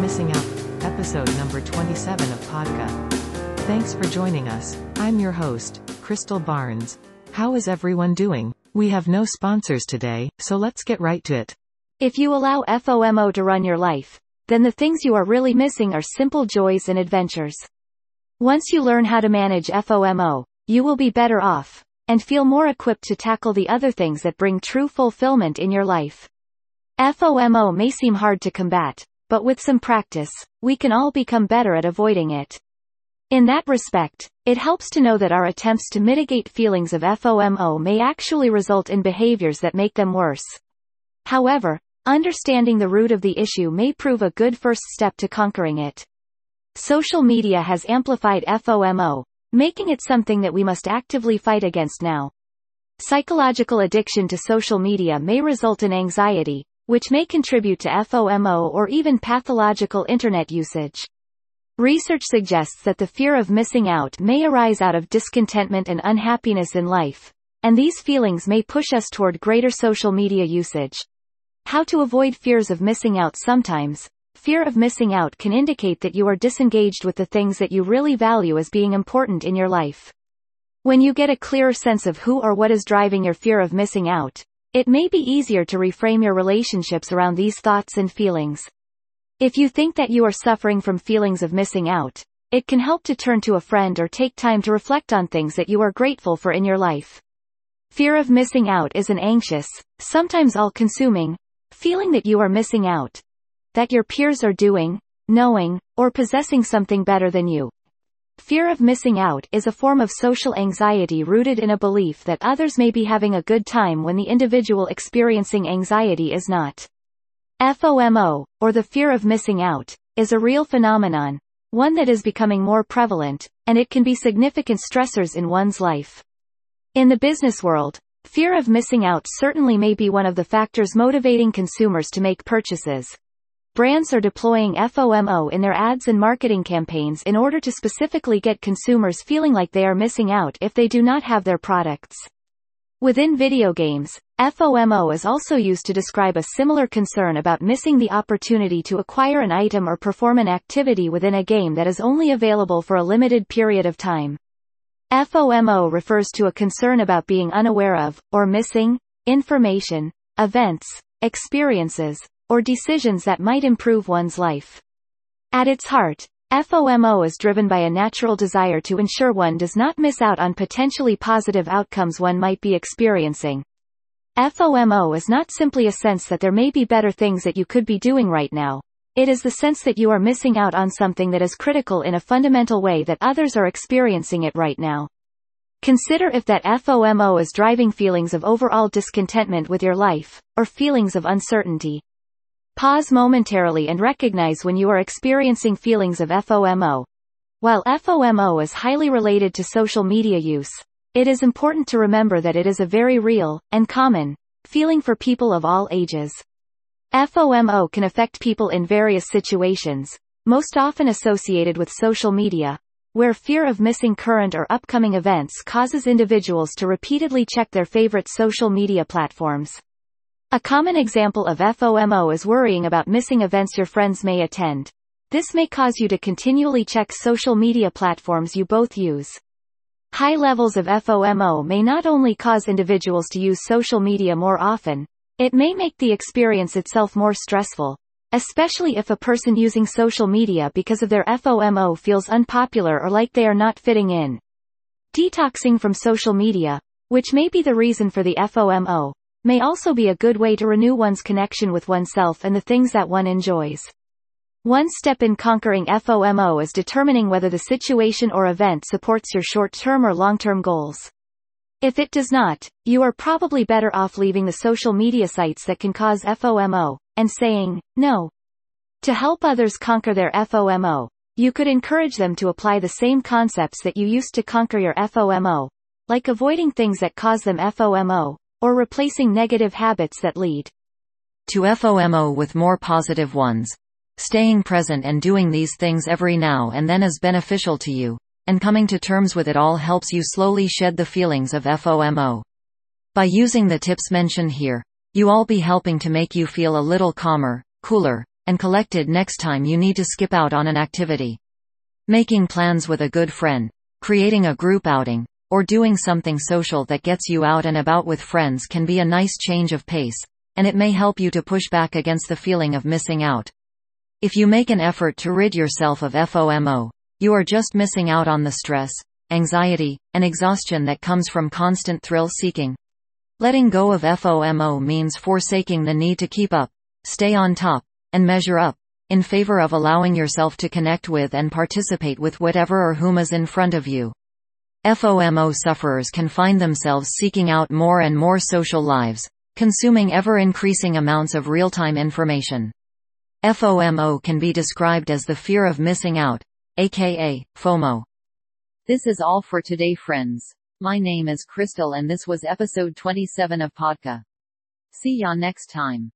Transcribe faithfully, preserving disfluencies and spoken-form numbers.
Missing Out, episode number twenty-seven of Podcast. Thanks for joining us. I'm your host, Crystal Barnes. How is everyone doing? We have no sponsors today, so let's get right to it. If you allow FOMO to run your life, then the things you are really missing are simple joys and adventures. Once you learn how to manage FOMO, you will be better off, and feel more equipped to tackle the other things that bring true fulfillment in your life. FOMO may seem hard to combat, but with some practice, we can all become better at avoiding it. In that respect, it helps to know that our attempts to mitigate feelings of FOMO may actually result in behaviors that make them worse. However, understanding the root of the issue may prove a good first step to conquering it. Social media has amplified FOMO, making it something that we must actively fight against now. Psychological addiction to social media may result in anxiety, which may contribute to FOMO or even pathological internet usage. Research suggests that the fear of missing out may arise out of discontentment and unhappiness in life, and these feelings may push us toward greater social media usage. How to avoid fears of missing out? Sometimes, fear of missing out can indicate that you are disengaged with the things that you really value as being important in your life. When you get a clearer sense of who or what is driving your fear of missing out, it may be easier to reframe your relationships around these thoughts and feelings. If you think that you are suffering from feelings of missing out, it can help to turn to a friend or take time to reflect on things that you are grateful for in your life. Fear of missing out is an anxious, sometimes all-consuming, feeling that you are missing out. That your peers are doing, knowing, or possessing something better than you. Fear of missing out is a form of social anxiety rooted in a belief that others may be having a good time when the individual experiencing anxiety is not. FOMO, or the fear of missing out, is a real phenomenon, one that is becoming more prevalent, and it can be significant stressors in one's life. In the business world, fear of missing out certainly may be one of the factors motivating consumers to make purchases. Brands are deploying FOMO in their ads and marketing campaigns in order to specifically get consumers feeling like they are missing out if they do not have their products. Within video games, FOMO is also used to describe a similar concern about missing the opportunity to acquire an item or perform an activity within a game that is only available for a limited period of time. FOMO refers to a concern about being unaware of, or missing, information, events, experiences, or decisions that might improve one's life. At its heart, FOMO is driven by a natural desire to ensure one does not miss out on potentially positive outcomes one might be experiencing. FOMO is not simply a sense that there may be better things that you could be doing right now. It is the sense that you are missing out on something that is critical in a fundamental way that others are experiencing it right now. Consider if that FOMO is driving feelings of overall discontentment with your life, or feelings of uncertainty. Pause momentarily and recognize when you are experiencing feelings of FOMO. While FOMO is highly related to social media use, it is important to remember that it is a very real, and common, feeling for people of all ages. FOMO can affect people in various situations, most often associated with social media, where fear of missing current or upcoming events causes individuals to repeatedly check their favorite social media platforms. A common example of FOMO is worrying about missing events your friends may attend. This may cause you to continually check social media platforms you both use. High levels of FOMO may not only cause individuals to use social media more often, it may make the experience itself more stressful, especially if a person using social media because of their FOMO feels unpopular or like they are not fitting in. Detoxing from social media, which may be the reason for the FOMO, may also be a good way to renew one's connection with oneself and the things that one enjoys. One step in conquering FOMO is determining whether the situation or event supports your short-term or long-term goals. If it does not, you are probably better off leaving the social media sites that can cause FOMO, and saying no. To help others conquer their FOMO, you could encourage them to apply the same concepts that you used to conquer your FOMO, like avoiding things that cause them FOMO, or replacing negative habits that lead to FOMO with more positive ones. Staying present and doing these things every now and then is beneficial to you, and coming to terms with it all helps you slowly shed the feelings of FOMO. By using the tips mentioned here, you all be helping to make you feel a little calmer, cooler, and collected next time you need to skip out on an activity. Making plans with a good friend, creating a group outing, or doing something social that gets you out and about with friends can be a nice change of pace, and it may help you to push back against the feeling of missing out. If you make an effort to rid yourself of FOMO, you are just missing out on the stress, anxiety, and exhaustion that comes from constant thrill-seeking. Letting go of FOMO means forsaking the need to keep up, stay on top, and measure up, in favor of allowing yourself to connect with and participate with whatever or whom is in front of you. FOMO sufferers can find themselves seeking out more and more social lives, consuming ever-increasing amounts of real-time information. FOMO can be described as the fear of missing out, aka FOMO. This is all for today, friends. My name is Crystal and this was episode twenty-seven of Podcast. See ya next time.